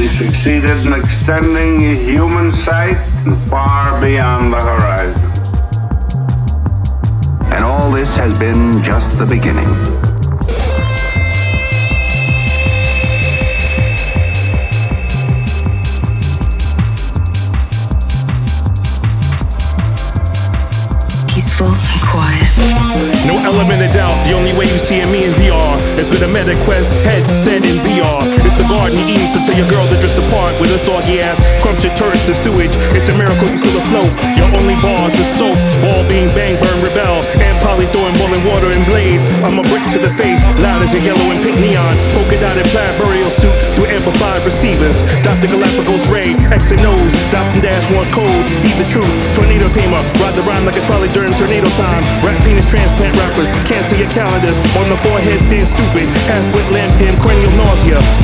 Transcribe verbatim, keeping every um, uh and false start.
we succeeded in extending human sight far beyond the horizon. And all this has been just the beginning. Peaceful and quiet. No element of doubt, the only way you see me in V R is with a MetaQuest headset in V R. It's the garden you eat, so tell your girl to drift apart with a soggy ass, crumps your turrets to sewage. It's a miracle you still afloat. Your only bars is soap, ball being bang, burn, rebel, and poly throwing boiling water and blades. I'm a brick to the face, loud as a yellow and pink neon, polka dotted plaid burial suit through amplified receivers. Doctor Galapagos Ray, X and O's, dots and dash one's code. Eat the truth, tornado tamer, ride the rhyme like a trolley during tornado time. Rap penis transplant rappers, cancel your calendars. On the forehead stand stupid, half-wit lamp dim, cranial nausea.